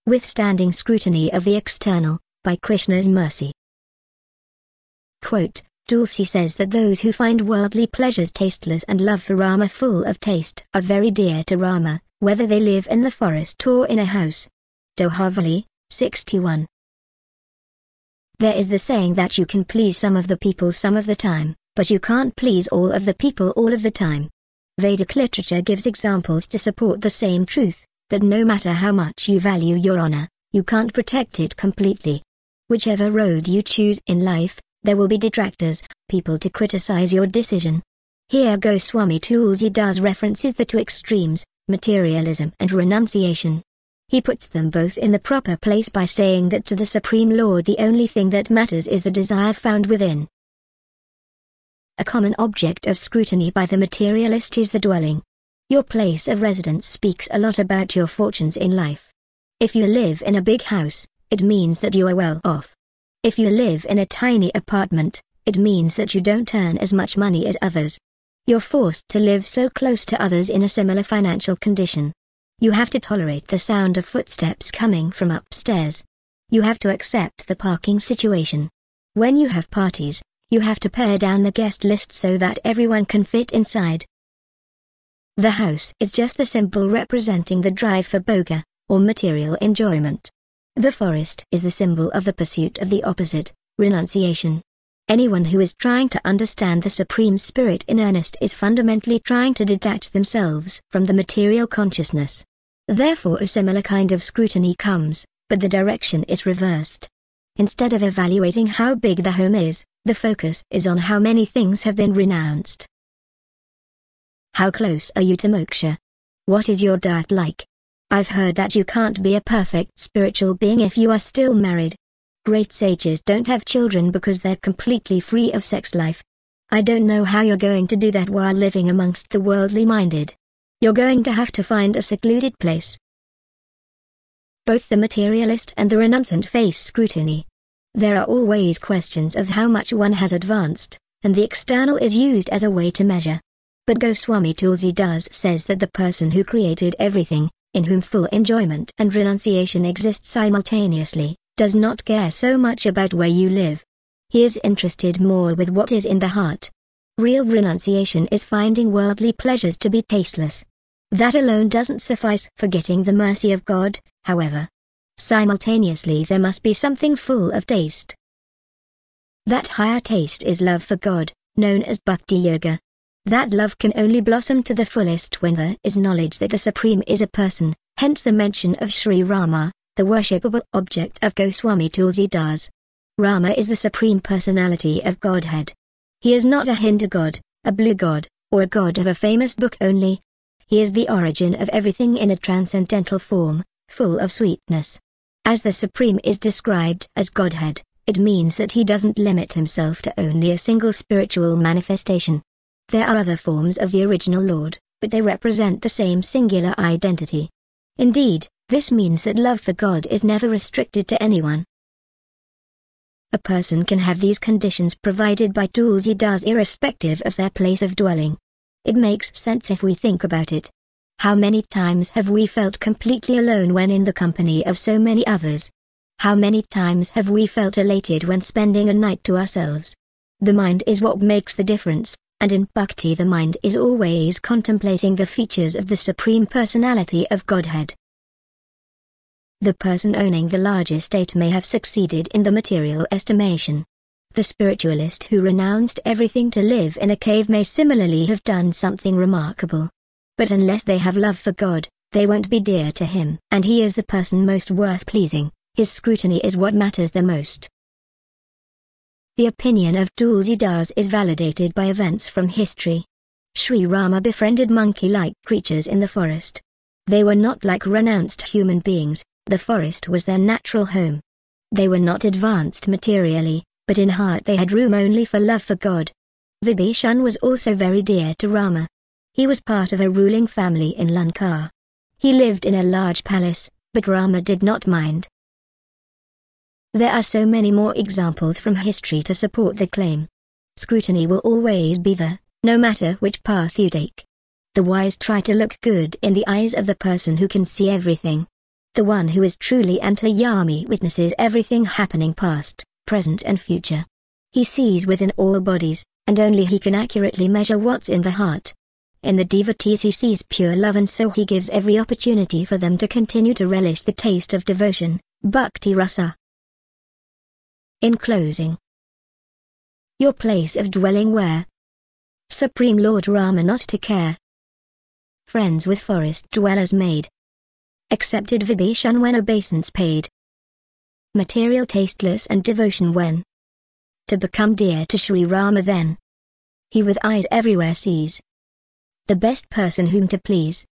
Withstanding Scrutiny of the External, by Krishna's Mercy. Quote, Tulsi says that those who find worldly pleasures tasteless and love for Rama full of taste are very dear to Rama, whether they live in the forest or in a house. Dohavali, 61. There is the saying that you can please some of the people some of the time, but you can't please all of the people all of the time. Vedic literature gives examples to support the same truth, that no matter how much you value your honor, you can't protect it completely. Whichever road you choose in life, there will be detractors, people to criticize your decision. Here Goswami Tulsidas references the two extremes, materialism and renunciation. He puts them both in the proper place by saying that to the Supreme Lord the only thing that matters is the desire found within. A common object of scrutiny by the materialist is the dwelling. Your place of residence speaks a lot about your fortunes in life. If you live in a big house, it means that you are well off. If you live in a tiny apartment, it means that you don't earn as much money as others. You're forced to live so close to others in a similar financial condition. You have to tolerate the sound of footsteps coming from upstairs. You have to accept the parking situation. When you have parties, you have to pare down the guest list so that everyone can fit inside. The house is just the symbol representing the drive for bhoga, or material enjoyment. The forest is the symbol of the pursuit of the opposite, renunciation. Anyone who is trying to understand the Supreme Spirit in earnest is fundamentally trying to detach themselves from the material consciousness. Therefore a similar kind of scrutiny comes, but the direction is reversed. Instead of evaluating how big the home is, the focus is on how many things have been renounced. How close are you to moksha? What is your diet like? I've heard that you can't be a perfect spiritual being if you are still married. Great sages don't have children because they're completely free of sex life. I don't know how you're going to do that while living amongst the worldly minded. You're going to have to find a secluded place. Both the materialist and the renunciant face scrutiny. There are always questions of how much one has advanced, and the external is used as a way to measure. But Goswami Tulsidas says that the person who created everything, in whom full enjoyment and renunciation exist simultaneously, does not care so much about where you live. He is interested more with what is in the heart. Real renunciation is finding worldly pleasures to be tasteless. That alone doesn't suffice for getting the mercy of God, however. Simultaneously there must be something full of taste. That higher taste is love for God, known as Bhakti Yoga. That love can only blossom to the fullest when there is knowledge that the Supreme is a person, hence the mention of Sri Rama, the worshipable object of Goswami Tulsidas. Rama is the Supreme Personality of Godhead. He is not a Hindu god, a blue god, or a god of a famous book only. He is the origin of everything in a transcendental form, full of sweetness. As the Supreme is described as Godhead, it means that he doesn't limit himself to only a single spiritual manifestation. There are other forms of the original Lord, but they represent the same singular identity. Indeed, this means that love for God is never restricted to anyone. A person can have these conditions provided by Tulsidas irrespective of their place of dwelling. It makes sense if we think about it. How many times have we felt completely alone when in the company of so many others? How many times have we felt elated when spending a night to ourselves? The mind is what makes the difference, and in bhakti the mind is always contemplating the features of the Supreme Personality of Godhead. The person owning the large estate may have succeeded in the material estimation. The spiritualist who renounced everything to live in a cave may similarly have done something remarkable. But unless they have love for God, they won't be dear to Him, and He is the person most worth pleasing. His scrutiny is what matters the most. The opinion of Tulsidas is validated by events from history. Sri Rama befriended monkey-like creatures in the forest. They were not like renounced human beings. The forest was their natural home. They were not advanced materially, but in heart they had room only for love for God. Vibhishan was also very dear to Rama. He was part of a ruling family in Lanka. He lived in a large palace, but Rama did not mind. There are so many more examples from history to support the claim. Scrutiny will always be there, no matter which path you take. The wise try to look good in the eyes of the person who can see everything. The one who is truly Antaryami witnesses everything happening past, present and future. He sees within all bodies, and only he can accurately measure what's in the heart. In the devotees he sees pure love, and so he gives every opportunity for them to continue to relish the taste of devotion, bhakti rasa. In closing, your place of dwelling where? Supreme Lord Rama not to care. Friends with forest dwellers made. Accepted Vibhishan when obeisance paid. Material tasteless and devotion when? To become dear to Sri Rama then. He with eyes everywhere sees. The best person whom to please.